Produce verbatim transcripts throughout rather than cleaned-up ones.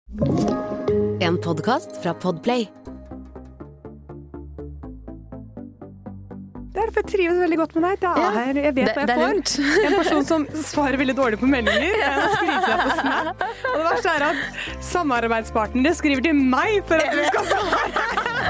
En podcast fra Podplay. Derfor jeg trives veldig godt med deg. Det er her. Jeg vet hva jeg får. En person som svarer veldig dårlig på meldinger. Jeg skriver deg på Snap. Og det verste er at samarbeidspartnere skriver til meg for at du skal svare.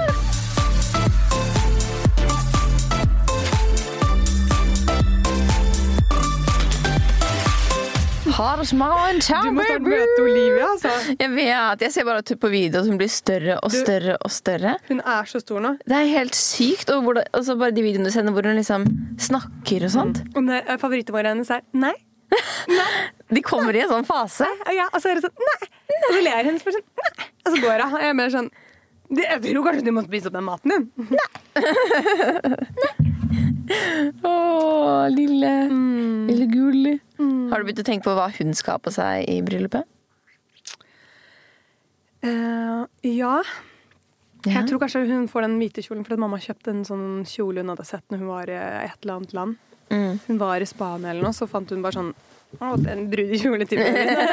Har så mange Du må snart møte Olivia, altså. Jeg vet, jeg ser bare på video som blir større og større og større. Hun er så stor nå. Det er helt sykt. Og hvor det, altså bare de videoene du sender hvor hun liksom snakker og sånt. Mm. Og favorittene våre hennes er nei. Nei. De kommer i en sånn fase. Ja, og så er det sånn nei. Og så ler hennes bare sånn nei. Og så går hun. Jeg er mer sånn jeg tror kanskje du må spise opp den maten din. Nei. Nei. Åh, lille mm. Lille gulli mm. Har du begynt å tenke på hva hun skal ha på seg i bryllupet? Uh, ja. ja Jeg tror kanskje hun får den hvite kjolen fordi mamma kjøpte en sånn kjole hun hadde sett når hun var i et eller annet land. mm. Hun var i Spania eller noe, så fant hun bare sånn å, en brudekjole til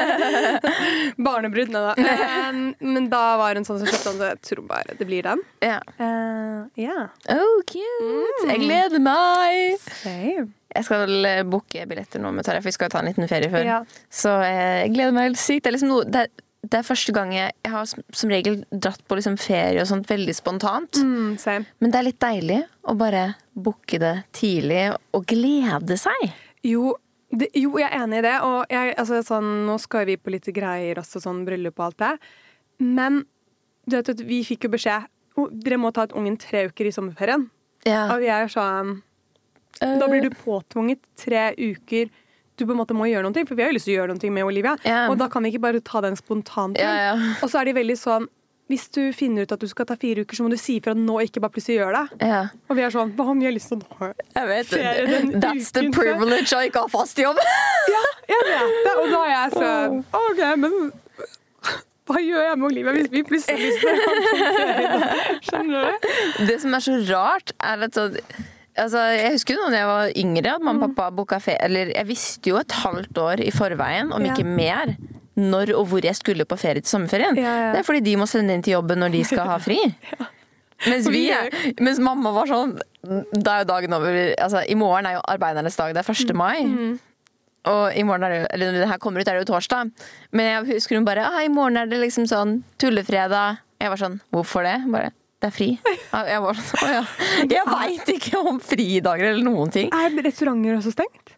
barnebrud, da. Men, men da var hun sånn som kjøpte den, så jeg tror bare det blir den. Ja. Uh, yeah. Oh, cute! Mm. Jeg gleder meg! Same. Jeg skal booke billetter nå med Tarjei, for vi skal ta en liten ferie før. Ja. Så jeg gleder meg helt sykt. Det er, liksom noe, det, er, det er første gang jeg, jeg har som regel dratt på liksom ferie og sånt veldig spontant. Mm, same. Men det er litt deilig å bare booke det tidlig og glede seg. Jo, Det, jo, jeg er enig i det, og jeg, altså, sånn, nå skal vi på litt greier også, sånn bryllup og alt det. Men du vet at vi fikk jo beskjed, oh, dere må ta et ungen tre uker i sommerferien. Ja. Og jeg er sånn, uh. da blir du påtvunget tre uker, du på en måte må gjøre noe, for vi har jo lyst til å gjøre noe med Olivia. Ja. Og da kan vi ikke bare ta den spontant. Ja, ja. Og så er de veldig sånn, hvis du finner ut at du skal ta fire uker, så må du si for at nå ikke bare plutselig gjør det. Ja. Og vi er sånn, hva om vi har lyst til å ha jeg vet, ferie den that's uken? the privilege av ikke å ha fast jobb. Ja, jeg vet det. Og da er jeg sånn, ok, men hva gjør jeg med Olivia hvis vi plutselig har lyst til å ha ferie? Skjønner du? Det som er så rart er at så, altså, jeg husker jo når jeg var yngre at mamma og pappa boka ferie, eller jeg visste jo et halvt år i forveien, om ikke mer, når og hvor jeg skulle på ferie til sommerferien. Ja, ja. Det er fordi de må sende inn til jobben når de skal ha fri. Ja. Mens, vi er, mens mamma var sånn, da er jo dagen over, altså i morgen er jo arbeidernes dag, det er første mai. Mm. Og i morgen er det jo, eller når det her kommer ut er det jo torsdag. Men jeg husker hun bare, ah, i morgen er det liksom sånn tullefredag. Jeg var sånn, hvorfor det? Bare, det er fri. Jeg var sånn, å ja. Jeg vet ikke om fridager eller noen ting. Er restauranter også stengt?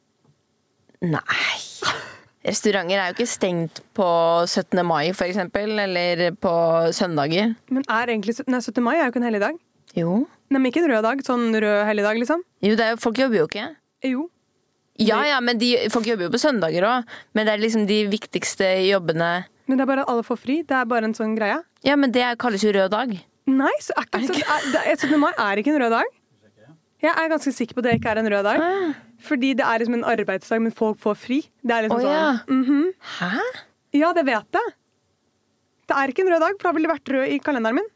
Nei. Restauranter er jo ikke stengt på syttende mai for eksempel, eller på søndager. Men er egentlig, nei, syttende mai er jo ikke en hellig dag. Jo. Nei, men ikke en rød dag, sånn rød hellig dag liksom. Jo, det er jo, folk jobber jo ikke. Jo. Ja, ja, men de, folk jobber jo på søndager også. Men det er liksom de viktigste jobbene. Men det er bare at alle får fri, det er bare en sånn greie. Ja, men det kalles jo rød dag. Nei, så er ikke, så, er, syttende mai er ikke en rød dag. Jeg er ganske sikker på at det ikke er en rød dag. Ah. Fordi det er liksom en arbeidsdag, men folk får fri. Det er liksom oh, ja. sånn. Mm-hmm. Hæ? Ja, det vet jeg. Det er ikke en rød dag, for da ville det vært rød i kalenderen min.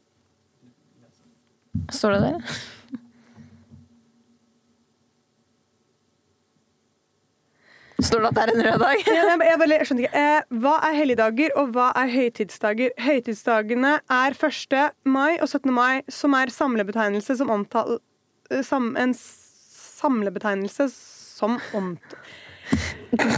Står det der? Står det at det er en rød dag? Ja, jeg, jeg, bare, jeg skjønner ikke. Eh, hva er helligdager, og hva er høytidsdager? Høytidsdagene er første mai og syttende mai, som er samlebetegnelse som omtaler sam, en samlebetegnelse som omtaler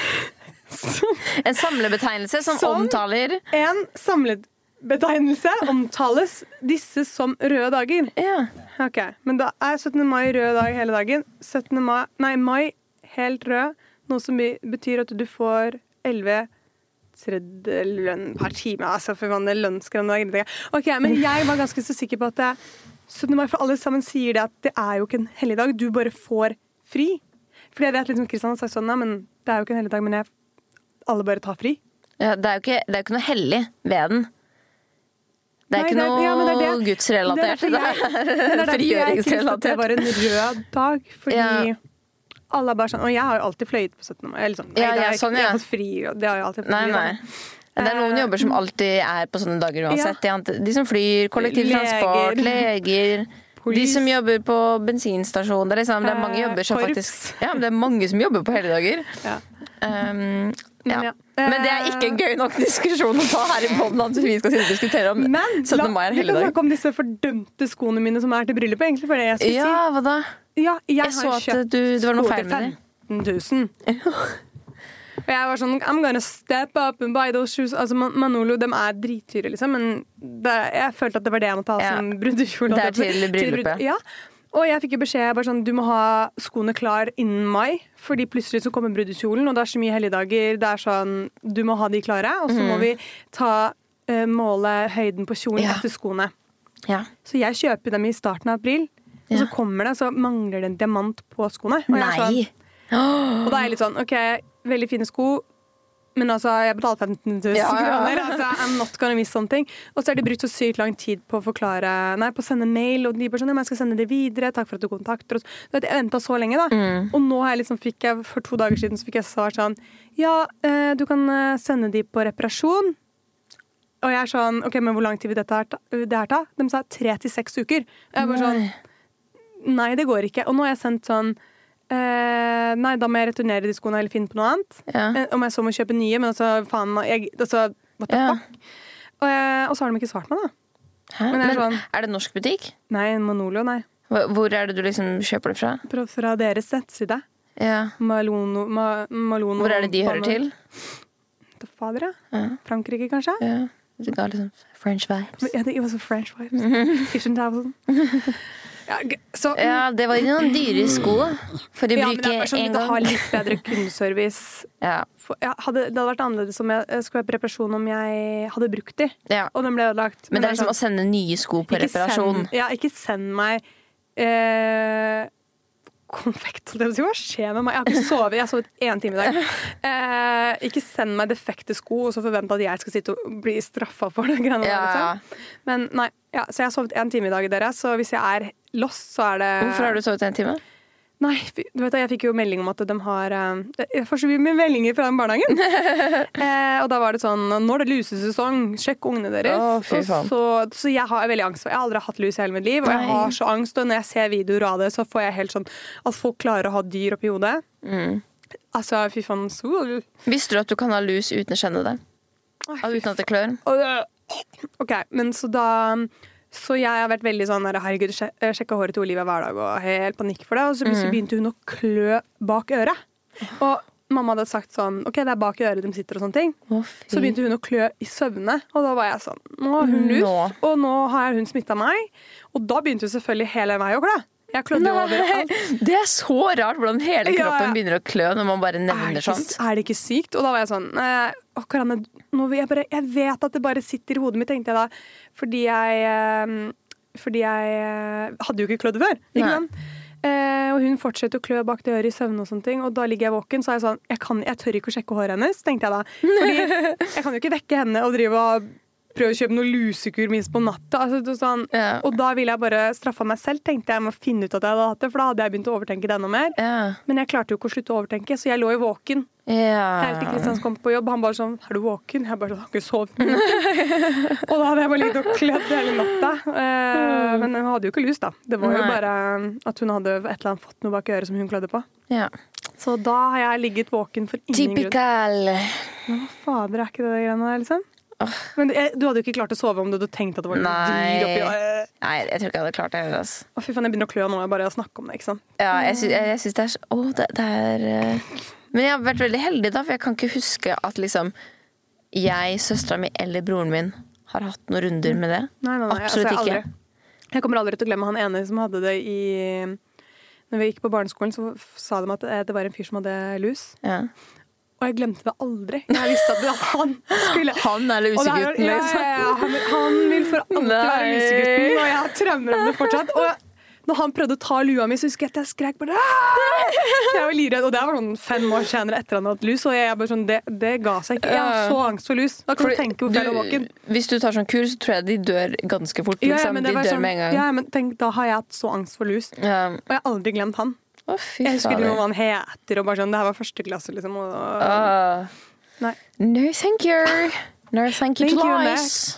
En samlebetegnelse som, som omtaler En samlebetegnelse omtales disse som røde dager. Ja. Ok, men da er syttende mai rød dag hele dagen. syttende mai, nei, mai helt rød. Noe som betyr at du får elleve tredje lønn per time. Altså, for man er lønnsgrenn. Ok, men jeg var ganske så sikker på at det, syttende mai for alle sammen sier det at det er jo ikke en helligdag. Du bare får fri. Fordi jeg vet liksom Kristian har sagt sånn, men det er jo ikke en helligdag, men jeg, alle bare tar fri. Ja, det er jo ikke, det er jo ikke noe hellig ved den. Det er Nei, ikke det, noe ja, det er det. Gudsrelatert. Det er, det er frigjøringsrelatert. Det var en rød dag, fordi ja. alle er bare sånn, og jeg har jo alltid fløyet på syttende mai. Sånn, ja, ja, jeg, sånn, ja. jeg har fått fri, og det har jeg alltid fått nei, fri. Nei. Det er noen jobber som alltid er på sånne dager uansett. Ja. De som flyr, kollektivtransport, leger, Polis. De som jobber på bensinstasjon. Det er, liksom, det er mange jobber som faktisk ja, det er mange som jobber på helligdager. Ja. Um, Men, ja. Ja. Men det er ikke en gøy nok diskusjon å ta her i podden at vi skal sitte og diskutere om Men syttende mai er vi kan helligdag. snakke om disse fordømte skoene mine som er til bryllupet, egentlig, for det jeg skulle Ja, hva da? si. Ja, jeg, Jeg så har at kjøpt du, det var noe sko feil til med det. femten tusen. Og jeg var sånn, I'm gonna step up and buy those shoes. Altså, Man- Manolo, de er dritdyre, liksom, men det, jeg følte at det var det jeg måtte ha Ja. som brudekjole. Det er til bryllupet. brud- Ja. Og jeg fikk jo beskjed bare sånn, du må ha skoene klar innen mai, fordi plutselig så kommer brudekjolen, og det er så mye helligdager. Det er sånn, du må ha de klare, og så må vi ta eh, måle høyden på kjolen Ja. etter skoene. Ja. Så jeg kjøper dem i starten av april, og så Ja. kommer det, så mangler det en diamant på skoene. Og, jeg er sånn, Nei! og da er jeg litt sånn, ok, veldig fine sko, men altså, jeg betaler femten tusen Ja, ja. kroner. Altså, I'm not gonna miss something. Og så er det brukt så sykt lang tid på å forklare, nei, på å sende mail, og de bare sånn, ja, men jeg skal sende det videre, takk for at du kontakter oss. Du vet, jeg ventet så lenge da. Mm. Og nå har jeg liksom, fikk jeg, for to dager siden, så fikk jeg svar sånn, ja, eh, du kan eh, sende de på reparasjon. Og jeg er sånn, ok, men hvor lang tid vil dette her ta? Det her ta? De sa tre til seks uker. Og jeg bare sånn, Nei. nei, det går ikke. Og nå har jeg sendt sånn, eh, nei, da må jeg returnere de skoene eller finne på noe annet. Ja. Eh, Om jeg så må kjøpe nye, men altså, faen, jeg, altså, what the Ja. fuck? Og, jeg, og så har de ikke svart meg, da. Hæ? Men Men det er sånn- er det en norsk butikk? Nei, Manolo, nei. Hvor hvor er det du liksom kjøper det fra? Fra, fra deres nettside. Ja. Malono, ma, Malono Hvor er det de hører til? Da fader, ja. Ja. Frankrike, kanskje? Ja. Det ga liksom French vibes. Ja, det var så French vibes. Kitchen towel. Ja, g- så, Ja, det var noen dyre sko for å ja, men det bruke er bare sånn en at det har gang. litt bedre kundeservice. Ja. For, ja, hadde, det hadde vært annerledes om jeg jeg skulle ha reparasjon om jeg hadde brukt de, Ja. og den ble ødelagt. Men det er liksom å sånn, sende nye sko på ikke reparasjon. Send, ja, ikke send meg eh, konfekt. holdt jeg på å si. Hva skjer med meg? Jeg har ikke sovet. Jeg har sovet én time i dag. Eh, ikke send meg defekte sko og så forvente at jeg skal sitte og bli straffa for det. Greiene, Ja. der, liksom. Men nei, ja, så jeg har sovet én time i dag, dere. Så hvis jeg er lost, så er det Hvorfor har du sovet en time? Nei, fy- du vet, jeg fikk jo melding om at de har eh, Jeg får så mye med meldinger fra den barnehagen. eh, og da var det sånn, nå er det lusesesong, sjekk ungene deres. Å, fy Og faen. så, så jeg har veldig angst for Jeg har aldri hatt lus i hele mitt liv, og jeg Nei. har så angst. Og når jeg ser videoer av det, så får jeg helt sånn at folk klarer å ha dyr oppi hodet. Mm. Altså, fy faen. Så, Visste du at du kan ha lus uten å kjenne det? Ai, Og fy uten at det klør? Og- OK, men så da Så jeg har vært veldig sånn der, herregud, sje- sjekka håret til Olivia hver dag og helt panikk for det. Og så plutselig begynte hun å klø bak øret. Og mamma hadde sagt sånn OK, det er bak i øret de sitter og sånne ting. Å, fy. Så begynte hun å klø i søvne, og da var jeg sånn Nå har hun lus, Nå. og nå har hun smitta meg. Og da begynte hun selvfølgelig hele meg å klø. Jeg klødde jo overalt. Nei, det er så rart hvordan hele Ja, kroppen ja. begynner å klø når man bare Er nevner det, ikke, sånt. er det ikke sykt? Og da var jeg sånn eh, å, Karanne, nå vil jeg, bare, jeg vet at det bare sitter i hodet mitt, tenkte jeg da. Fordi jeg eh, Fordi jeg eh, hadde jo ikke klødd før. Ikke Nei. sant? Eh, og hun fortsetter å klø bak det øret i søvne og sånne ting. Og da ligger jeg våken, så er jeg sånn Jeg, kan, jeg tør ikke å sjekke håret hennes, tenkte jeg da. Fordi jeg kan jo ikke vekke henne og drive og prøve å kjøpe noe lusekur minst på natta. Altså, det var sånn, Ja. Og da ville jeg bare straffa meg selv, tenkte jeg med å finne ut at jeg hadde hatt det. For da hadde jeg begynt å overtenke det enda mer. Ja. Men jeg klarte jo ikke å slutte å overtenke, så jeg lå jo våken Ja. helt til Kristian kom på jobb. Han bare sånn 'Er du våken?' Jeg bare sånn 'Har ikke sovet'. Og da hadde jeg bare ligget og klødd hele natta. Eh, men hun hadde jo ikke lus, da. Det var jo Nei. bare at hun hadde et eller annet fått noe bak øret som hun klødde på. Ja. Så da har jeg ligget våken for ingen grunn. Typical. Men hva fader, er ikke det de greiene der, liksom? Men du, jeg- du hadde jo ikke klart å sove om du hadde tenkt at det var noe Nei. dyr oppi øret. Nei, jeg tror ikke jeg hadde klart det heller. Altså. Å, fy faen, jeg begynner å klø nå, jeg bare snakker om det, ikke sant? Ja, jeg syns, jeg, jeg syns det er så Å, det, det er eh, Men jeg har vært veldig heldig, da, for jeg kan ikke huske at liksom jeg, søstera mi eller broren min har hatt noen runder med det. Nei, nei, nei, Absolutt altså, jeg ikke. aldri- Jeg kommer aldri til å glemme han ene som hadde det i Når vi gikk på barneskolen, så f- sa de at det var en fyr som hadde lus. Ja. Og jeg glemte det aldri. Jeg visste at det var han skulle Han er Og det er- lusegutten, ja, liksom. ja, ja, han, han vil for alltid være Nei. lusegutten, og jeg har traumer om det fortsatt. Og når han prøvde å ta lua mi, så husker jeg at jeg skrek bare «Aah!» Jeg var livredd, og det var sånn fem år senere etter han hadde hatt lus, og jeg bare sånn, det, det ga seg ikke. Jeg har så angst for lus. Da kan du tenke hvorfor jeg er våken. Hvis du tar sånn kur, så tror jeg de dør ganske fort. Ja, ja, Liksom. men de det var dør sånn, med en gang. ja, men tenk, da har jeg hatt så angst for lus. Ja. Og jeg har aldri glemt han. Å, fy Jeg husker ikke fader. hva han heter, og bare sånn, det her var første klasse, liksom. Og, Ah. nei. No, thank you. No, thank you Thank you, twice.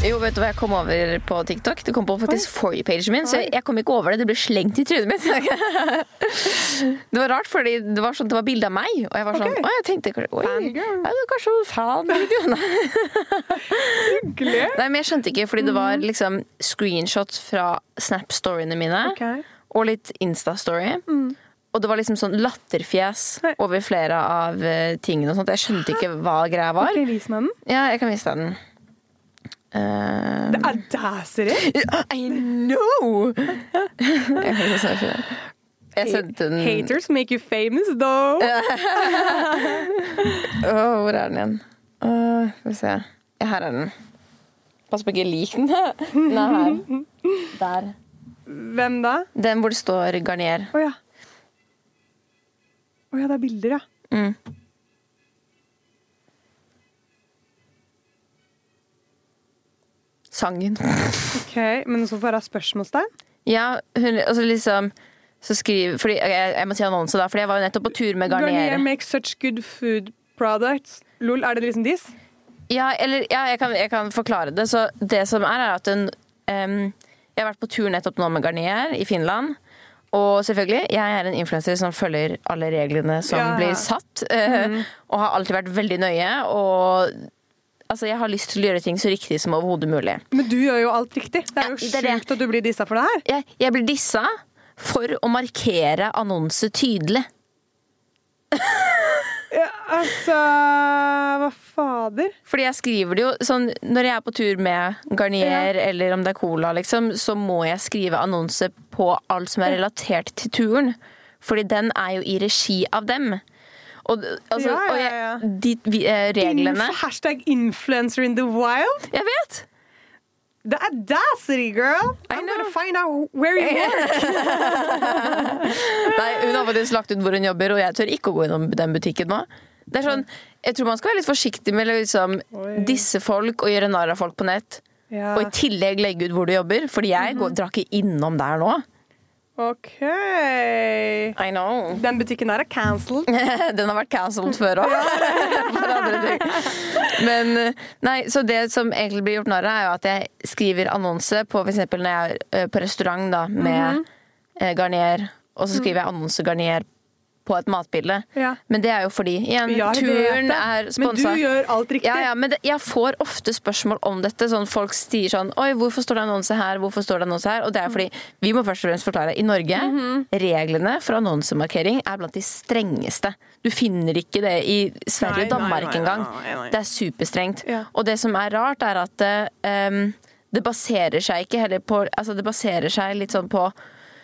Jo, vet du hva jeg kom over på TikTok? Det kom på faktisk For You-pagen min, så jeg, jeg kom ikke over det. Det ble slengt i trynet mitt. Det var rart, fordi det var, sånn, det var bilde av meg, og jeg var sånn, okay. Å, jeg tenkte, oi, er det kanskje fan-video? Hyggelig. Nei, men jeg skjønte ikke, fordi det var liksom screenshots fra Snap-storyene mine, okay. og litt Insta-story. Mm. Og det var liksom sånn latterfjes Nei. over flere av uh, tingene og sånt. Jeg skjønte ikke hva greia var. Kan jeg vise meg den? Ja, jeg kan vise deg den. Uh, det er audacity. I know! Jeg sendte den. Haters make you famous, though. oh, hvor er den igjen? Uh, skal vi se. Ja, her er den. Pass på ikke lik den. Den er her. Der. Hvem da? Den hvor det står Garnier. Å oh, ja. Å oh, ja, det er bilder, ja. Mm. Sangen. Ok, men så får jeg spørsmålstegn? Ja, hun, altså liksom så skriver, fordi jeg, jeg må si annonse da, fordi jeg var jo nettopp på tur med Garnier. Garnier makes such good food products. Lol, er det liksom dis? Ja, eller, ja jeg, kan, jeg kan forklare det. Så det som er, er at hun, um, jeg har vært på tur nettopp nå med Garnier i Finland. Og selvfølgelig, jeg er en influencer som følger alle reglene som ja. blir satt. Uh, mm. Og har alltid vært veldig nøye, og altså, jeg har lyst til å gjøre ting så riktig som overhodet mulig. Men du gjør jo alt riktig. Det er jo ja, det sjukt at du blir dissa for det her. Jeg, jeg blir dissa for å markere annonse tydelig. Ja, altså, hva fader? Fordi jeg skriver det jo sånn, når jeg er på tur med Garnier ja. eller om det er Cola, liksom, så må jeg skrive annonse på alt som er relatert til turen. Fordi den er jo i regi av dem. Og, altså, ja, ja, ja. og jeg, de, vi, eh, reglene Inf hashtag influencer in the wild. Jeg vet. The audacity, girl. I I'm know. Gonna find out where you work. Nei, hun har faktisk lagt ut hvor hun jobber, og jeg tør ikke å gå innom den butikken nå. Det er sånn, jeg tror man skal være litt forsiktig med liksom, disse folk og gjøre narr av folk på nett. Ja. Og i tillegg legge ut hvor du jobber, fordi jeg går, drar ikke innom der nå. Ok. I know. Den butikken der er cancelled. Den har vært cancelled før også. Men nei, så det som egentlig blir gjort narr av, er jo at jeg skriver annonse på, for eksempel når jeg er på restaurant da, med mm-hmm. Garnier, og så skriver jeg annonse Garnier på et matbilde. Ja. Men det er jo fordi igjen, ja, turen er sponset. Men du gjør alt riktig. Ja, ja, men det, jeg får ofte spørsmål om dette. Sånn, folk stier sånn, oi, hvorfor står det annonse her? Hvorfor står det annonse her? Og det er fordi, vi må først og fremst forklare, i Norge, mm-hmm. reglene for annonsemarkering er blant de strengeste. Du finner ikke det i Sverige og Danmark engang. Det er superstrengt. Ja. Og det som er rart er at um, det baserer seg ikke heller på, altså det baserer seg litt sånn på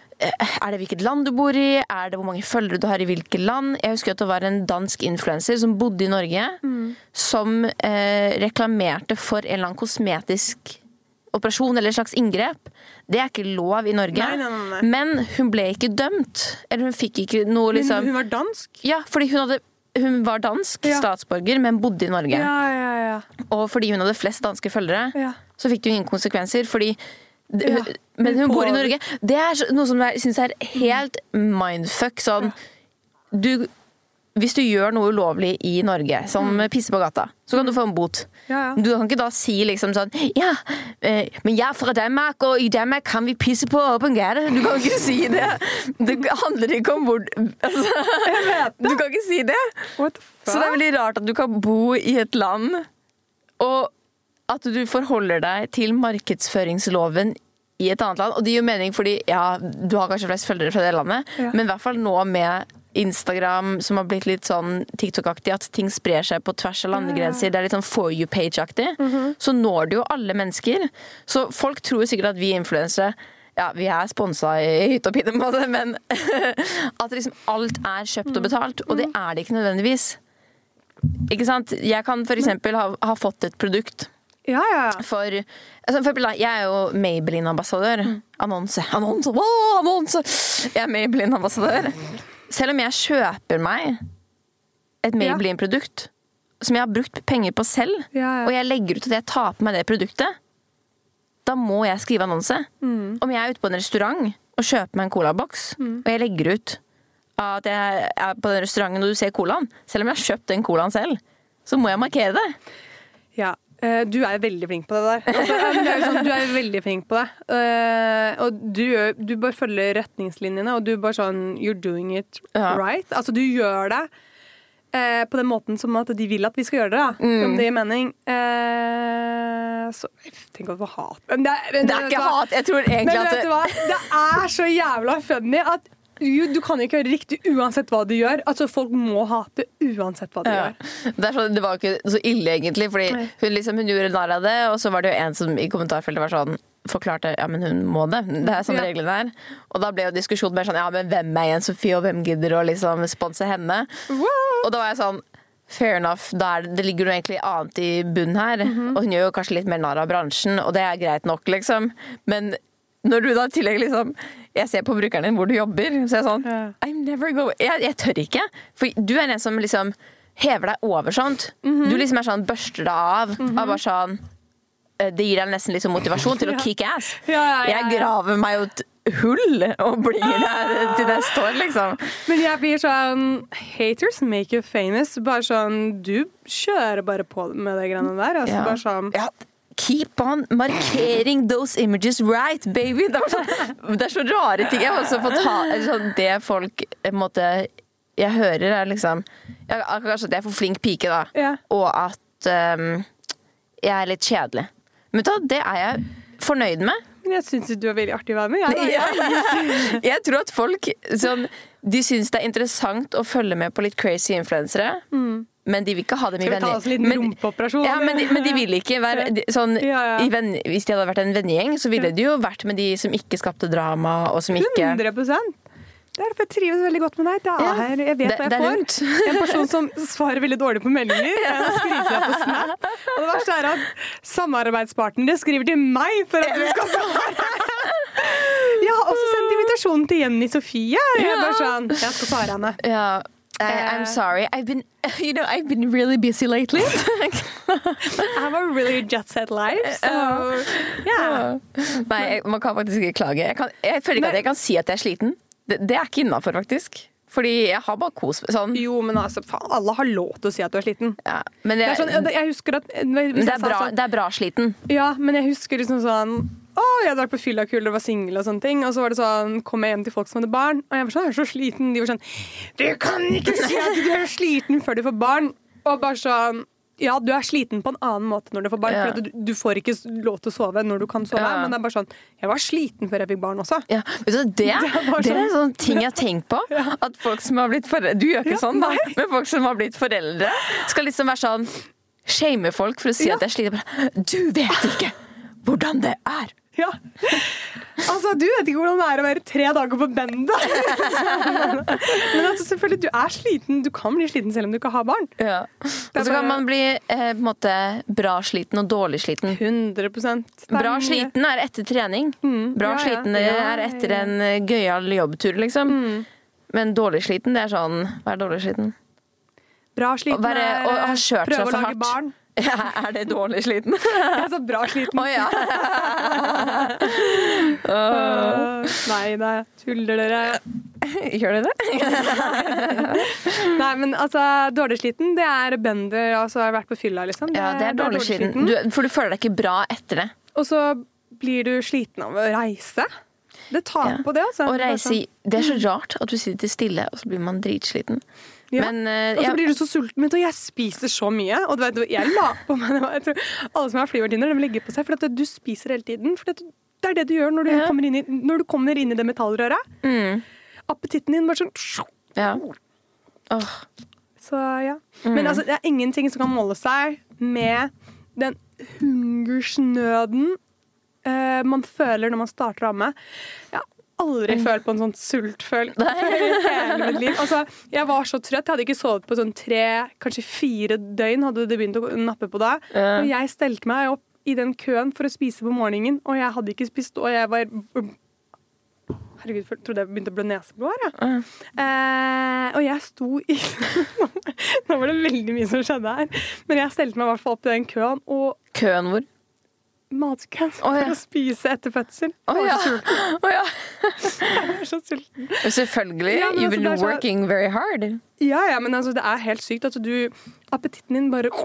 er det hvilket land du bor i? Er det hvor mange følgere du har i hvilket land? Jeg husker at det var en dansk influencer som bodde i Norge, mm. som eh, reklamerte for en eller annen kosmetisk operasjon eller en slags inngrep. Det er ikke lov i Norge. Nei, nei, nei. Men hun ble ikke dømt. Eller hun fikk ikke noe liksom... Men hun var dansk? Ja, fordi hun, hadde, hun var dansk ja. statsborger, men bodde i Norge. Ja, ja, ja. Og fordi hun hadde flest danske følgere, ja. så fikk det jo ingen konsekvenser, fordi Ja. Men hun bor i Norge. Det er noe som jeg synes er helt mindfuck. Sånn, du, hvis du gjør noe ulovlig i Norge, som mm. pisser på gata, så kan du få en bot. Ja, ja. Du kan ikke da si liksom sånn ja, eh, men jeg er fra Danmark, og i Danmark kan vi pisse på åpen gate. Du kan ikke si det. Det handler ikke om hvor altså, du kan ikke si det. Så det er veldig rart at du kan bo i et land og at du forholder deg til markedsføringsloven i et annet land. Og det gir jo mening fordi, ja, du har kanskje flest følgere fra det landet, ja. men i hvert fall nå med Instagram, som har blitt litt sånn TikTok-aktig, at ting sprer seg på tvers av landegrenser, det er litt sånn For You-page-aktig, mm-hmm. så når det jo alle mennesker. Så folk tror sikkert at vi influensere, ja, vi er sponset i hytt og pinne, men at liksom alt er kjøpt og betalt, og det er det ikke nødvendigvis. Ikke sant? Jeg kan for eksempel ha, ha fått et produkt, Ja, ja. For, altså, for jeg er jo Maybelline-ambassadør. Mm. Annonse, annonse, wow, annonse! Jeg er Maybelline-ambassadør. Selv om jeg kjøper meg et Maybelline-produkt som jeg har brukt penger på selv, ja, ja. og jeg legger ut at jeg tar på meg det produktet, da må jeg skrive annonse. Mm. Om jeg er ute på en restaurant og kjøper meg en colaboks, mm. og jeg legger ut at jeg er på den restauranten og du ser colaen, selv om jeg har kjøpt den colaen selv, så må jeg markere det. Ja, Uh, du er veldig flink på det der. Altså, det er sånn, du er veldig flink på det. Uh, og du, du bare følger retningslinjene, og du bare sånn you're doing it ja. right. Altså, du gjør det uh, på den måten som at de vil at vi skal gjøre det. Da. Mm. Om det gir mening. Uh, så tenk å få hat. Men det, men, det er ikke hva? hat. Jeg tror egentlig men, at vet du hva? Det er så jævla funny at Du, du kan ikke gjøre riktig uansett hva du gjør. Altså Folk må hate uansett hva du ja. gjør. Det, er så, det var jo ikke så ille egentlig, fordi hun, liksom, hun gjorde narr av det, og så var det jo en som i kommentarfeltet var sånn forklarte ja, men hun må det. Det er sånn ja. reglene er. Og da ble jo diskusjonen mer sånn ja, men hvem er Jens Sofie, og hvem gidder å liksom sponse henne? Wow. Og da var jeg sånn fair enough, da er, det ligger jo egentlig annet i bunnen her, mm-hmm. og hun gjør jo kanskje litt mer narr av bransjen, og det er greit nok, liksom. Men når du da i tillegg liksom jeg ser på brukeren din hvor du jobber, så er jeg sånn I'm never go jeg, jeg tør ikke, for du er en som liksom hever deg over sånt. Mm-hmm. Du liksom er sånn børster deg av, mm-hmm. av bare sånn det gir deg nesten liksom motivasjon til å kick ass. Ja, ja, ja, ja. Jeg graver meg jo et hull og blir der til neste år, liksom. Men jeg blir sånn haters make you famous. Bare sånn du kjører bare på med det greiene der. Altså, ja. bare sånn ja. Keep on markering those images right, baby. Det er, sånn, det er så rare ting. Jeg har også fått ha sånn, det folk måtte, jeg hører er liksom jeg, kanskje at jeg er for flink pike da ja. og at um, jeg er litt kjedelig. Men da, det er jeg fornøyd med. Men jeg synes du er veldig artig å være med. Ja, ja. Jeg tror at folk sånn, de synes det er interessant å følge med på litt crazy influencere. Mm. Men de vil ikke ha dem i venner. Skal vi ta oss en liten rumpeoperasjon? Ja, men de, men de vil ikke være sånn, ja, ja. i venn, hvis de hadde vært en vennegjeng, så ville de jo vært med de som ikke skapte drama, og som ikke hundre prosent. Det er derfor jeg trives veldig godt med deg. Det er, ja. Jeg vet hva jeg får. Lungt. En person som svarer veldig dårlig på meldinger. Jeg skriver deg på Snap. Og det verste er at samarbeidspartnere skriver til meg for at du skal svare. Jeg har også sendt invitasjonen til Jenny Sofie. Jeg er bare sånn, jeg skal svare henne. Ja. I, I'm sorry. I've been, you know, I've been really busy lately. I have a really jet set life, so yeah. Nei, man kan faktisk ikke klage. Jeg, kan, jeg føler ikke Nei. at jeg kan si at jeg er sliten. Det, det er ikke innenfor, faktisk. Fordi jeg har bare kos sånn. Jo, men altså, faen, alle har lov til å si at du er sliten. Ja, men jeg, det, er sånn, jeg husker at det er, bra, sånn, det er bra sliten. Ja, men jeg husker liksom sånn å, jeg hadde vært på fyllakul og var single og sånne ting. Og så var det sånn, kom jeg hjem til folk som hadde barn. Og jeg var sånn, jeg er så sliten. De var sånn, du kan ikke si at du er sliten før du får barn. Og bare sånn, ja, du er sliten på en annen måte når du får barn. Ja. For du, du får ikke lov til å sove når du kan sove. Ja. Men det er bare sånn, jeg var sliten før jeg fikk barn også. Ja, vet du, det, det, er, det er en sånn ting jeg har tenkt på. Ja. At folk som har blitt foreldre, du gjør ikke ja, sånn da, nei. Men folk som har blitt foreldre, skal liksom være sånn, shame folk for å si ja. at jeg sliter. Du vet ikke hvordan det er. Ja. Altså, du vet ikke hvordan det er å være tre dager på bendet. Men altså, selvfølgelig, du er sliten. Du kan bli sliten selv om du ikke har barn. Ja. Og så kan man bli eh, på en måte bra sliten og dårlig sliten. hundre prosent. Bra sliten er etter trening. Mm. Bra ja, ja. sliten er etter en gøyal jobbtur, liksom. Mm. Men dårlig sliten, det er sånn, hva er dårlig sliten? Bra sliten være, er prøve å lage hardt. barn. Ja, er det dårlig sliten? Jeg er så bra sliten. Å oh, ja. uh, nei, nei, tuller dere. Gjør det det? Nei, men altså, dårlig sliten, det er bender, altså har vært på fylla, liksom. Det, ja, det er dårlig, det er dårlig sliten. Du, for du føler deg ikke bra etter det. Og så blir du sliten av å reise. Det tar ja. på det, altså. Og reise, det er så rart at du sitter stille, og så blir man dritsliten. Ja. Men, uh, og så ja. blir du så sulten, men jeg spiser så mye. Og du vet, jeg la på meg jeg tror, alle som har flyvertinner, de legger på seg, for at du spiser hele tiden. For det er det du gjør når du, ja. kommer, inn i, når du kommer inn i det metallrøret. Mm. Appetitten din bare sånn ja. oh. Så ja. Mm. Men altså, det er ingenting som kan måle seg med den hungersnøden uh, man føler når man starter å amme. Ja. Aldri følt på en sånn sultføl i hele mitt liv. Altså, jeg var så trøtt. Jeg hadde ikke sovet på sånn tre, kanskje fire døgn hadde det begynt å nappe på deg. Uh. Og jeg stelte meg opp i den køen for å spise på morgenen, og jeg hadde ikke spist, og jeg var herregud, jeg trodde jeg begynte å blø neseblod her, ja. Uh. Eh, og jeg sto i nå var det veldig mye som skjedde her, men jeg stelte meg i hvert fall opp i den køen, og køen hvor? Matkøen for oh, ja. å spise etter fødsel. Å oh, ja. Oh, ja. Jeg var så sulten. Selvfølgelig. Ja, You've been altså, working så... very hard. Ja, ja, men altså, det er helt sykt. Altså, du, appetitten din bare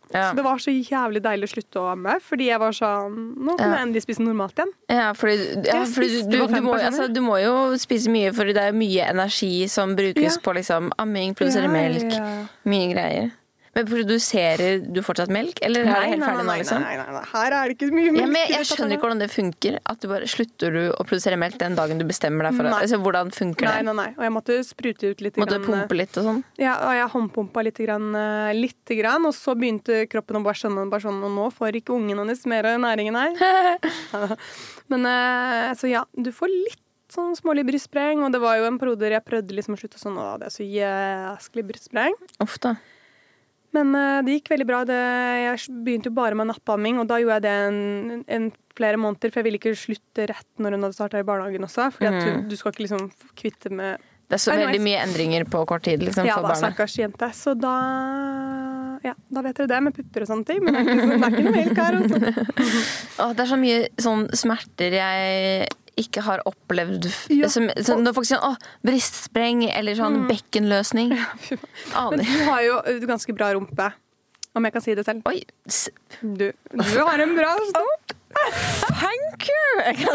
Ja. Så det var så jævlig deilig å slutte å amme, fordi jeg var sånn, nå kan Ja. jeg endelig spise normalt igjen. Ja, fordi, ja, Jeg fordi spiste du, for du, fem må, personer. altså, du må jo spise mye, for det er mye energi som brukes Ja. på liksom, amming, produsere Ja, melk, ja. mye greier. Men produserer du fortsatt melk, eller er det helt ferdig nå, liksom? nei, nei, nei, her er det ikke så mye melk. Ja, men jeg, i jeg dette skjønner ikke landet. hvordan det funker. At du bare slutter du å produsere melk den dagen du bestemmer deg for det. Nei. Altså, hvordan funker Nei, det? nei, nei. Og jeg måtte sprute ut litt. Måtte du grann, pumpe litt og sånn? Ja, og jeg håndpumpa litt, grann, eh, litt grann, og så begynte kroppen å bare skjønne bare sånn, og nå får ikke ungen hennes mer næringen her. Men eh, så ja, du får litt sånn smålig brystspreng, og det var jo en periode jeg prøvde liksom å slutte sånn, og det er så jæsklig brystspreng. Uff da. Men uh, det gikk veldig bra. Det, jeg begynte jo bare med nappamming, og da gjorde jeg det en, en flere måneder, for jeg ville ikke slutte rett når hun hadde startet i barnehagen også, fordi at du, du skal ikke liksom kvitte med... Det er så Anyways. veldig mye endringer på kort tid liksom, Ja, for da, barnet. stakkars jente. Så da... Ja, da vet dere det med pupper og sånne ting, men det er ikke, så, det er ikke noe melk her. Altså. Åh, det er så mye sånn smerter jeg ikke har opplevd. Ja. Som, så når folk sier åh, brystspreng eller sånn bekkenløsning. Men Aner. du har jo uh, ganske bra rumpe, om jeg kan si det selv. Oi, s- Du, du har en bra stump. thank you!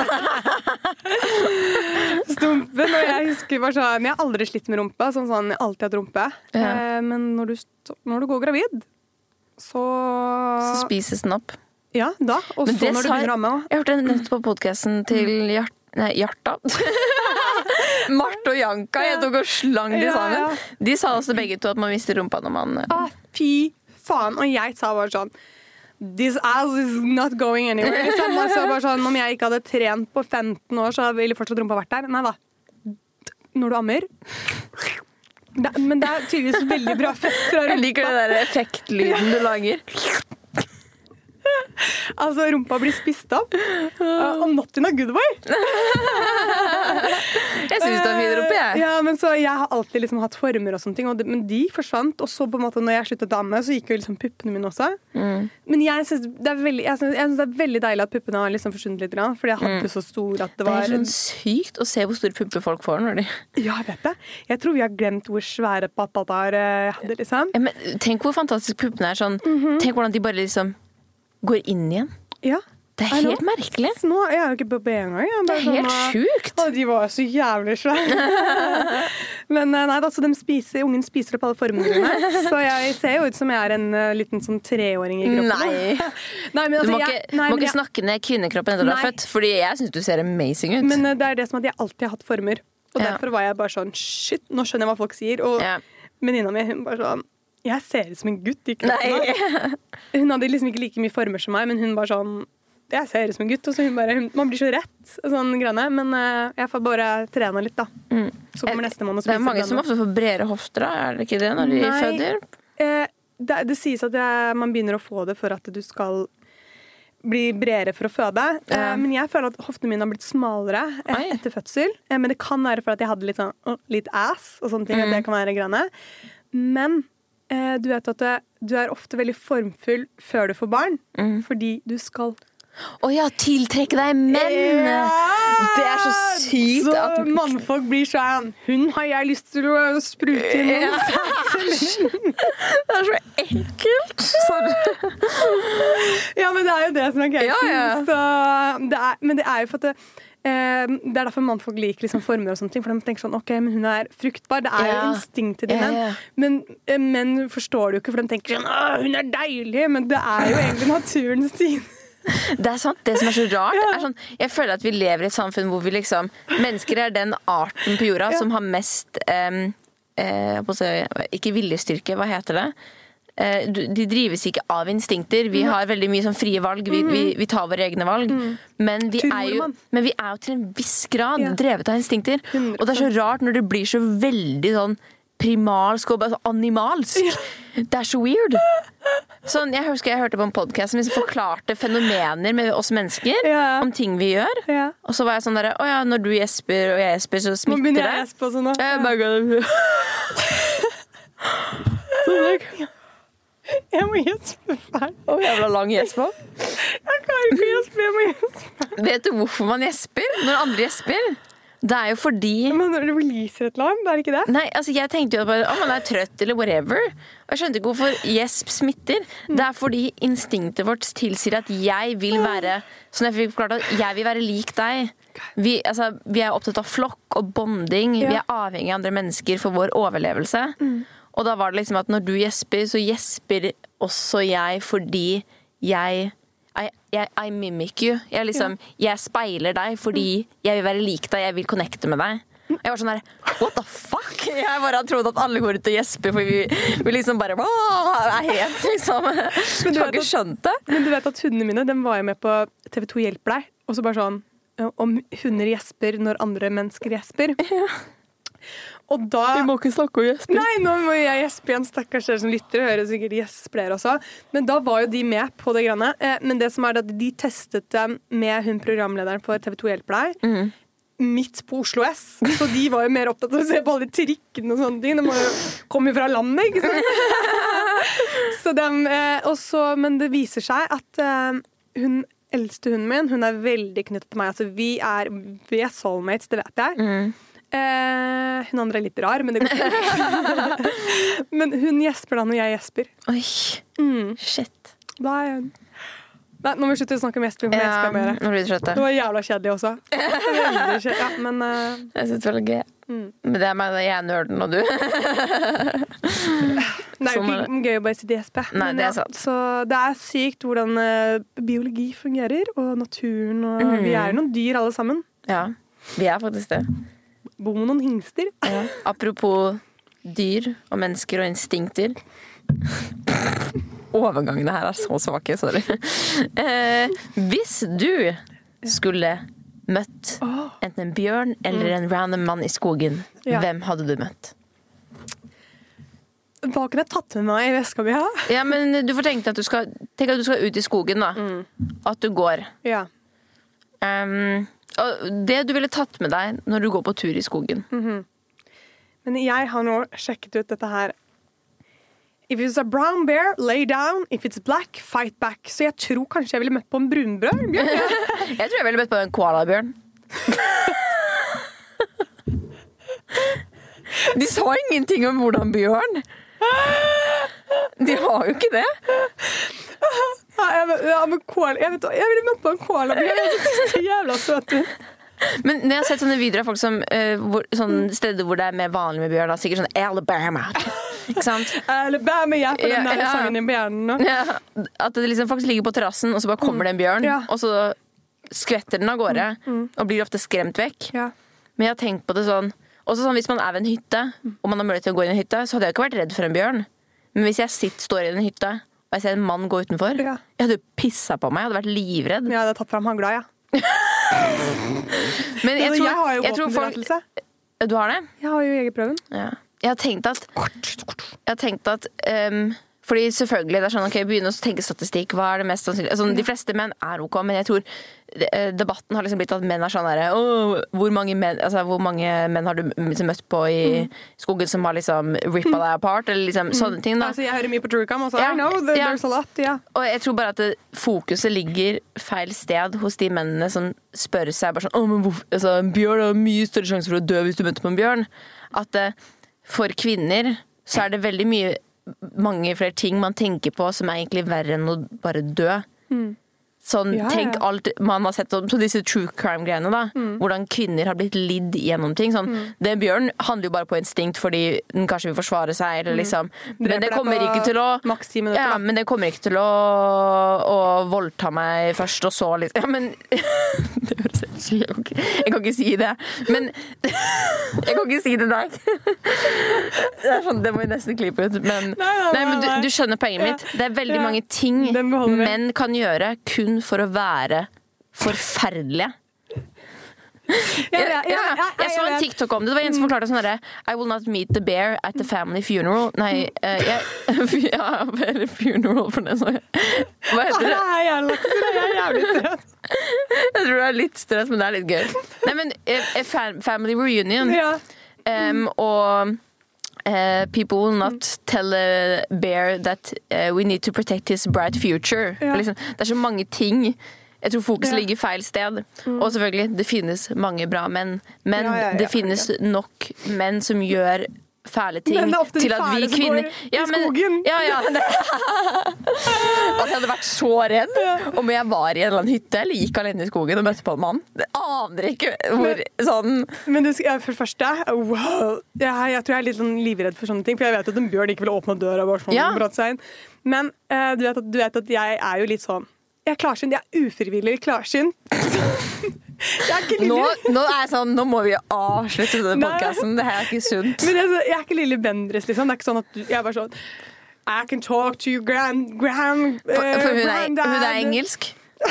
Stumpen, og jeg husker bare sånn, jeg har aldri slitt med rumpa, sånn sånn, jeg har alltid hatt rumpe. Ja. Eh, men når du, st- når du går gravid, så... Så spises den opp. Ja, da. Og Men så det når du sa- begynner å amme også. Jeg hørte nettopp på podcasten til Hjart... Nei, Hjarta. Marte og Janka, jeg tok og slang de Ja, sammen. ja. De sa også begge to at man mister rumpa når man... Ah, fy faen. Og jeg sa bare sånn, this ass is not going anywhere. Liksom. Altså, bare sånn, om jeg ikke hadde trent på femten år, så ville fortsatt rumpa vært der. Nei da. Når du ammer... Det, men det er tydeligvis veldig bra fett fra rumpa. Jeg liker den der effektlyden du lager. Altså, rumpa blir spist opp. Uh, og not in a good way. Jeg synes det er fin rumpe, jeg. Ja, men så jeg har alltid liksom hatt former og sånne ting, og det, men de forsvant. Og så på en måte når jeg sluttet å amme, så gikk jo liksom puppene mine også. Mm. Men jeg synes det er veldig, jeg synes, jeg synes det er veldig deilig at puppene har liksom forsvunnet litt, fordi jeg hadde så store at det Det var... er sånn sykt å se hvor store pupper folk får når de... Ja, jeg vet det. Jeg tror vi har glemt hvor svære pattatar jeg hadde, liksom. Ja, men tenk hvor fantastisk puppene er sånn. Tenk hvordan de bare liksom går inn igjen. Ja. Det er I helt know. merkelig. Nå, jeg er jo ikke puppe en gang. Jeg Det bare er helt sånn, sjukt. Å, de var så jævlig svære. Men eh, nei, da, så de spiser, ungen spiser opp alle formene dine. Så jeg ser jo ut som jeg er en uh, liten sånn treåring i kroppen. Nei. Nei, men Du altså, må jeg, ikke, nei, må men ikke jeg, snakke ned kvinnekroppen etter du er Nei. født, fordi jeg synes du ser amazing ut. Men eh, det er det som at jeg alltid har hatt former. Og Ja. derfor var jeg bare sånn, shit, nå skjønner jeg hva folk sier. Og Ja. venninna mi, hun bare sånn, jeg ser ut som en gutt i kroppen. Nei. Hun hadde liksom ikke like mye former som meg, men hun bare sånn, jeg ser ut som en gutt. Og så hun bare, hun, man blir så rett, sånn grann. Men eh, jeg får bare trene litt, da. Mm. Så kommer neste mann og Det spiser er mange som denne. ofte får bredere hofter, da. Er det ikke det når de Nei. føder? Eh, det, det sies at jeg, man begynner å få det for at du skal bli bredere for å føde. Ja. Eh, men jeg føler at hoftene mine har blitt smalere eh, Oi. etter fødsel. Eh, men det kan være for at jeg hadde litt, sånn, oh, litt ass og sånne ting. Mm. At det kan være greiene. Men eh, du vet at det, du er ofte veldig formfull før du får barn. Mm. Fordi du skal Å ja, tiltrekke deg menn! Det er så sykt så at mannfolk blir sånn, hun har jeg lyst til å sprute inn. Ja. Det er så ekkelt! Sorry. Ja, men det er jo det som er casen. Ja, ja. Så det er, men det er jo for at det, eh, det er derfor mannfolk liker liksom former og sånne ting. For de tenker sånn, ok, men hun er fruktbar. Det er jo Ja. instinktet til Ja, menn. ja. Men eh, menn forstår det jo ikke, for de tenker sånn, å, hun er deilig. Men det er jo egentlig naturen sin. Det er sant, det som er så rart er sånn, jeg føler at vi lever i et samfunn hvor vi liksom mennesker er den arten på jorda Ja. som har mest um, eh, på å si, ikke viljestyrke, hva heter det? Eh, du- de drives ikke av instinkter. Vi har veldig mye sånn frie valg. Vi, vi, vi tar våre egne valg. Men, vi Tror er jo, man. men vi er jo til en viss grad Ja. drevet av instinkter. hundre Og det er så rart når det blir så veldig sånn primalsk og bare så animalsk. Det er så weird. Sånn, jeg husker jeg hørte på en podcast som liksom forklarte fenomener med oss mennesker. Ja. Om ting vi gjør. Ja. Og så var jeg sånn der, å ja, når du gjesper og jeg gjesper, så Nå smitter begynner det. jeg å gjespe og sånn. da. Oh my God. Jeg må gjespe ferdig. Å, jævla lang gjesp også. Jeg klarer ikke å gjespe, jeg må gjespe. Vet du hvorfor man gjesper når andre gjesper? Det er jo fordi Men når du releaser et lag, det er ikke det? Nei, altså jeg tenkte jo bare Om man er trøtt eller whatever. Og jeg skjønte ikke hvorfor gjesp smitter. Det er fordi instinktet vårt tilsier at jeg vil være Sånn jeg fikk forklart at jeg vil være lik deg. Vi, altså, vi er opptatt av flokk og bonding. Ja. Vi er avhengig av andre mennesker for vår overlevelse. Mm. Og da var det liksom at når du gjesper, så gjesper også jeg fordi jeg I, I, I mimic you. Jeg, liksom, jeg speiler deg fordi jeg vil være lik deg, jeg vil connecte med deg. Jeg var sånn der, what the fuck? Jeg bare hadde trodd at alle går ut og gjesper, for vi, vi liksom bare er helt liksom. Du har ikke skjønt det. Men du vet at hundene mine, de var jo med på T V to Hjelper deg, og så bare sånn, om hunder gjesper når andre mennesker gjesper. Ja. Og da... Vi må ikke snakke om gjesper. Nei, nå må jeg gjespe igjen, stakkars dere som lytter, og hører sikkert gjesper også. Men da var jo de med på det grannet. Men det som er at de testet dem med hun programlederen for T V to Hjelper deg, mm. midt på Oslo S. Så de var jo mer opptatt av å se på alle trikkene og sånne ting. De må jo komme fra landet, ikke sant? Så dem, også, men det viser seg at hun, eldste hunden min, hun er veldig knyttet til meg. Altså, vi er, vi er soulmates, det vet jeg. Mm. Eh, hun andre er litt rar, men det går ikke. Men hun gjesper da når jeg gjesper. Oi, mm. shit. Da er jeg... Nei, nå må vi slutte å snakke om gjesping. Ja, nå blir du trøtt. Det var jævla kjedelig også. Kjedelig, ja, men, uh... jeg synes det var gøy. Mm. Men det er meg, jeg er nerden og du. Nei, det er ikke gøy å bare sitte og gjespe. Nei, det er sant. Ja, så det er sykt hvordan uh, biologi fungerer, og naturen, og mm. vi er jo noen dyr alle sammen. Ja, vi er faktisk det. Bor med noen hingster. Ja. Apropos dyr og mennesker og instinkter. Overgangene her er så svake, sorry. Eh, hvis du skulle møtt enten en bjørn eller en random mann i skogen, ja. Hvem hadde du møtt? Hva kunne jeg tatt med meg i veska mi? Ja? Ja, men du får tenke at du skal, tenk at du skal ut i skogen da. Mm. At du går. Ja. Um, og det du ville tatt med deg når du går på tur i skogen. Mm-hmm. Men jeg har nå sjekket ut dette her. If it's a brown bear, lay down. If it's black, fight back. Så jeg tror kanskje jeg ville møtt på en brunbjørn. Jeg tror jeg ville møtt på en koalabjørn. De sa ingenting om hvordan bjørn. De har jo ikke det. Ja, jeg, ja, men koala, jeg, vet, jeg ville møtt på en koalabjørn. Jeg synes det er så jævla søt ut. Men når jeg har sett sånne videoer av folk som uh, hvor, sånne steder hvor det er mer vanlig med bjørn, da, sikkert sånn Alabama. Ikke sant? Alabama, ja, på den der ja, sangen i bjørnen. Ja, at det liksom faktisk ligger på terrassen, og så bare kommer det en bjørn, ja. Og så skvetter den av gårde, mm. og blir ofte skremt vekk. Ja. Men jeg har tenkt på det sånn, også sånn hvis man er ved en hytte, og man har mulighet til å gå inn i en hytte, så hadde jeg ikke vært redd for en bjørn. Men hvis jeg sitter, står i en hytte, og jeg ser en mann gå utenfor, ja. Jeg hadde jo pisset på meg, jeg hadde vært livredd. Jeg hadde tatt frem hagla, ja. Men jeg, tror, jeg har jo jeg tror folk Du har det? Jeg har jo jegerprøven. Ja. Jeg har tenkt at Jeg har tenkt at um, fordi selvfølgelig det er sånn, ok, begynne å tenke statistikk. Hva er det mest sannsynlig? Altså, de fleste menn er ok, men jeg tror debatten har liksom blitt at menn er sånn der, oh, hvor, mange menn, altså, hvor mange menn har du liksom møtt på i mm. skogen som har liksom rippa deg apart, eller liksom mm. sånne ting da. Altså, jeg hører mye på Truecam også. Ja. I know, there, ja. there's a lot, ja. Og jeg tror bare at det, fokuset ligger feil sted hos de mennene som spør seg bare sånn, oh, men hvorfor, altså, en bjørn har mye større sjanse for å dø hvis du møter på en bjørn. At for kvinner så er det veldig mye mange flere ting man tenker på som er egentlig verre enn å bare dø. Mm. Sånn, ja, tenk ja. Alt man har sett på disse true crime-greiene da. Mm. Hvordan kvinner har blitt lidd gjennom ting. Sånn, mm. det bjørn handler jo bare på instinkt fordi den kanskje vil forsvare seg, eller liksom. Mm. Men det kommer ikke til å minutter, ja, men det kommer ikke til å, å voldta meg først, og så litt. Ja, men det høres helt sykt. Jeg kan ikke, jeg kan ikke si det. Men jeg kan ikke si det der. Det er sånn, det må jeg nesten klippe ut. Men, nei, nei, nei, men du, du skjønner poenget mitt. Det er veldig ja. Mange ting menn kan gjøre kun for å være forferdelige. Ja, ja, ja, ja, jeg så en TikTok om det. Det var en som forklarte sånn der, I will not meet the bear at the family funeral. Nei, uh, jeg, ja, eller funeral for det, så hva heter det? Nei, jeg er jævlig stress. Jeg tror det er litt stress, men det er litt gøy. Nei, men uh, family reunion. Ja. Um, og Uh, people will not tell a bear that uh, we need to protect his bright future. Ja. Liksom, det er så mange ting Jeg tror fokuset Ja. ligger feil sted. Og selvfølgelig, det finnes mange bra menn. Men Ja, ja, ja, det finnes nok menn som gjør fæle ting Men det er ofte de til at vi fæle som kvinner går i skogen. Ja, ja. At jeg hadde vært så redd om jeg var i en eller annen hytte eller gikk alene i skogen og møtte på en mann. Det aner ikke hvor sånn Men du, skal- for det første, wow, jeg, jeg tror jeg er litt sånn livredd for sånne ting, for jeg vet at en bjørn ikke vil åpne døra bare sånn, Ja. brått seg inn. Men eh, du, vet at, du vet at jeg er jo litt sånn, jeg er klarsynt, jeg er ufrivillig klarsynt. Jeg er ikke nå, lille, nå er jeg sånn, nå må vi avslutte denne Nei. podcasten. Det her er ikke sunt. men jeg, jeg er ikke lille Bendriss, liksom. Det er ikke sånn at du, jeg er bare sånn, I can talk to you, grand, grand, For, eh, for hun, er, granddad. hun er engelsk.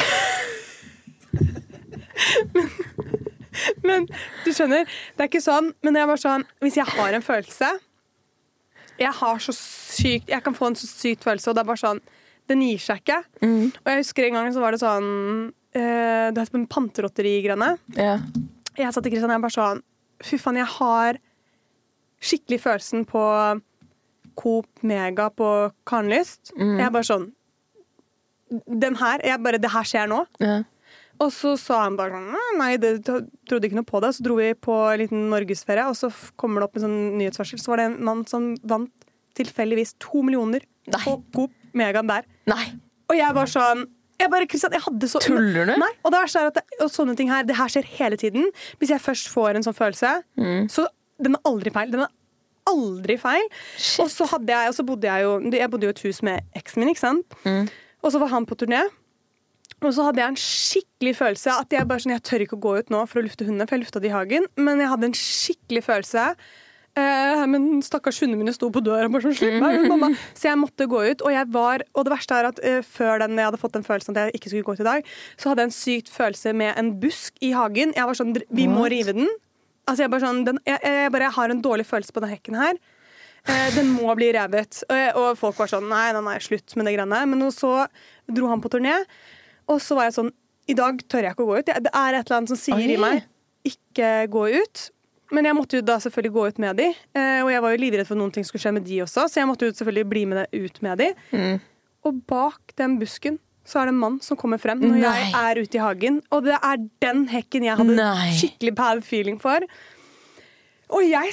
Men du skjønner, det er ikke sånn, men jeg er bare sånn, hvis jeg har en følelse, jeg har så sykt, jeg kan få en så sykt følelse, og det er bare sånn, den gir seg ikke. Mm. Og jeg husker en gang så var det sånn, eh, det heter en panterotteri-grene. Ja. Jeg satt i Kristian, jeg er bare sånn, fy faen, jeg har skikkelig følelsen på Coop Mega på Karnlyst. Mm. Jeg er bare sånn, den her, jeg bare, det her skjer nå. Ja. Og så sa han bare sånn, nei, det trodde ikke noe på det. Så dro vi på en liten norgesferie, og så f- kommer det opp en sånn nyhetsvarsel. Så var det en mann som vant tilfeldigvis to millioner Nei. på Coop Megaen der. Nei. Og jeg bare sånn, jeg bare, Kristian, jeg hadde så... Tuller du? Nei, og det verste er at det, og sånne ting her, det her skjer hele tiden. Hvis jeg først får en sånn følelse, Mm. så den er aldri feil. Den er aldri feil. Shit. Og så hadde jeg, og så bodde jeg jo, jeg bodde jo i et hus med eksen min, ikke sant? Mm. Og så var han på turné. Og så hadde jeg en skikkelig følelse at jeg bare sånn, jeg tør ikke å gå ut nå for å lufte hundene, for jeg lufta det i hagen, men jeg hadde en skikkelig følelse. Eh, men stakkars hundene mine sto på døra bare sånn, slipp meg ut, mamma. Så jeg måtte gå ut, og jeg var, og det verste er at eh, før den, jeg hadde fått den følelsen at jeg ikke skulle gå ut i dag, så hadde jeg en sykt følelse med en busk i hagen. Jeg var sånn, vi må What? rive den. Altså jeg bare sånn, den, jeg, jeg, bare, jeg har en dårlig følelse på den hekken her. Eh, den må bli revet. Og, jeg, og folk var sånn, nei, nei, nei, slutt med det greiene. Men så dro han på turné, og så var jeg sånn, i dag tør jeg ikke å gå ut. Det er et eller annet som sier Oi. i meg, ikke gå ut. Men jeg måtte jo da selvfølgelig gå ut med de. Eh, og jeg var jo livredd for noen ting skulle skje med de også, så jeg måtte jo selvfølgelig bli med det ut med de. Mm. Og bak den busken så er det en mann som kommer frem når jeg Nei. er ute i hagen. Og det er den hekken jeg hadde Nei. skikkelig bad feeling for. Og jeg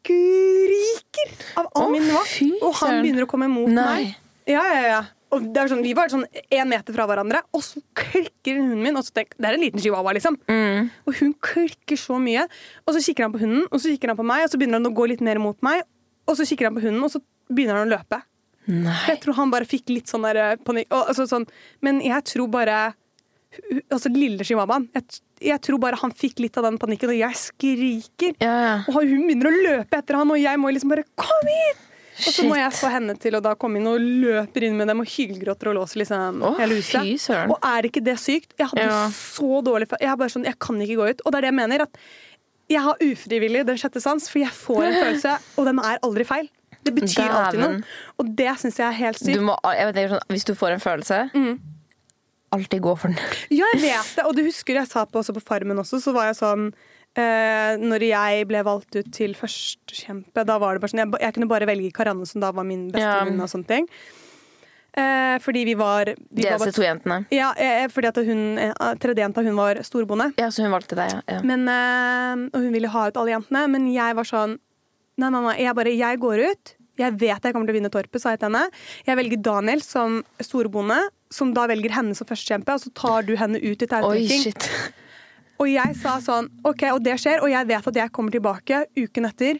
skriker av all Å, min makt. fy Og han søren. begynner å komme mot Nei. meg. Ja, ja, ja. Og det er sånn, vi var sånn en meter fra hverandre, og så klikker hunden min. Og så tenk, det er en liten chihuahua, liksom. Mm. Og hun klikker så mye. Og så kikker han på hunden, og så kikker han på meg, og så begynner han å gå litt mer mot meg. Og så kikker han på hunden, og så begynner han å løpe. Nei. Jeg tror han bare fikk litt sånn der eh, panikk. Og, altså, sånn, men jeg tror bare hu- Altså, lille chihuahuaen. Jeg, jeg tror bare han fikk litt av den panikken, og jeg skriker. Ja, ja. Og hun begynner å løpe etter han, og jeg må liksom bare Kom hit! Og så må Shit. jeg få henne til å da komme inn og løper inn med dem og hylgråter og låser liksom Å, hele huset. fy søren. Og er ikke det sykt? Jeg hadde Ja. så dårlig fe- Jeg er bare sånn, jeg kan ikke gå ut. Og det er det jeg mener, at jeg har ufrivillig den sjette sans, for jeg får en følelse, og den er aldri feil. Det betyr alltid noe. Dæven. Og det syns jeg er helt Du sykt. må, jeg vet, ikke, sånn, hvis du får en følelse, Mm. alltid gå for den. Ja, jeg vet det. Og du husker jeg sa på også på Farmen også, så var jeg sånn eh, når jeg ble valgt ut til førstekjempe, da var det bare sånn jeg, jeg kunne bare velge Karanne, som da var min beste Ja. venninne og sånne ting. Eh, fordi vi var, vi De var eneste to jentene. Ja, eh, fordi at hun eh, tredjejenta, hun var storbonde. Ja, så hun valgte deg, ja. ja. Men, eh, og hun ville ha ut alle jentene, men jeg var sånn Nei, nei, nei, jeg bare Jeg går ut. Jeg vet jeg kommer til å vinne Torpet, sa jeg til henne. Jeg velger Daniel som storbonde, som da velger henne som førstekjempe, og så tar du henne ut i Oi, tautrekking. shit. Og jeg sa sånn, ok, og det skjer, og jeg vet at jeg kommer tilbake uken etter.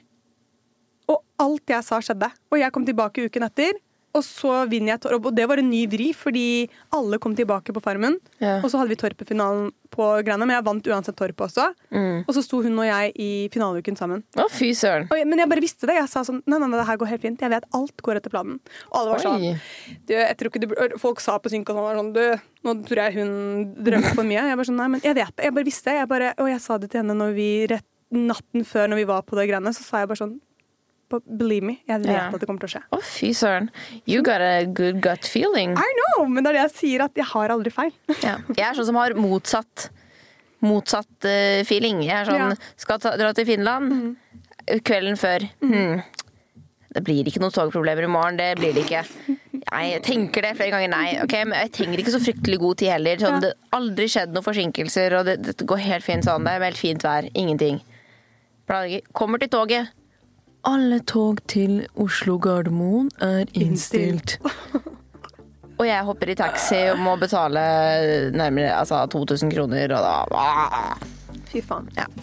Og alt jeg sa skjedde. Og jeg kom tilbake uken etter, og så vinner jeg Torpet. Og det var en ny vri, fordi alle kom tilbake på Farmen. Ja. Og så hadde vi Torpet-finalen på greiene, men jeg vant uansett Torpet også. Mm. Og så sto hun og jeg i finaleuken sammen. Å, fy søren. Og jeg, men jeg bare visste det. Jeg sa sånn, nei, nei, nei, det her går helt fint. Jeg vet alt går etter planen. Og alle var sånn, Oi. du, jeg tror ikke du, burde- folk sa på synk og sånn, var sånn, du, nå tror jeg hun drømmer for mye. Jeg bare sånn, nei, men jeg vet det. Jeg bare visste det. Jeg bare, og jeg sa det til henne når vi, rett, natten før når vi var på det greiene, så sa jeg bare sånn, believe me, jeg vet Ja. at det kommer til å skje. Å, fy søren. You got a good gut feeling. I know, men det er det jeg sier, at jeg har aldri feil. Ja. Jeg er sånn som har motsatt motsatt eh, feeling. Jeg er sånn, Ja. skal ta, dra til Finland kvelden før. Hmm. Det blir ikke noen togproblemer i morgen, det blir det ikke. Nei, jeg tenker det flere ganger, nei. Ok, men jeg trenger ikke så fryktelig god tid heller. Sånn, ja. Det har aldri skjedd noen forsinkelser, og det, det går helt fint sånn. Det er helt fint vær, ingenting. Kommer til toget. Alle tog til Oslo Gardermoen er innstilt. Og jeg hopper i taxi og må betale nærmere altså, to tusen kroner, og da... Fy faen. Ja.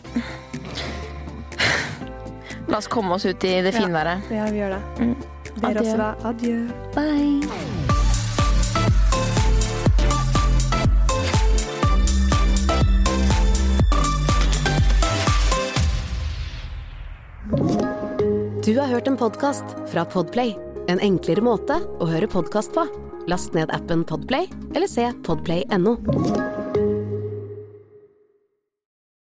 La oss komme oss ut i det finværet. Ja, ja vi gjør det. Mm. Dere også da. Adjø. Bye. Du har hørt en podcast fra Podplay. En enklere måte å høre podcast på. Last ned appen Podplay, eller se podplay punktum no.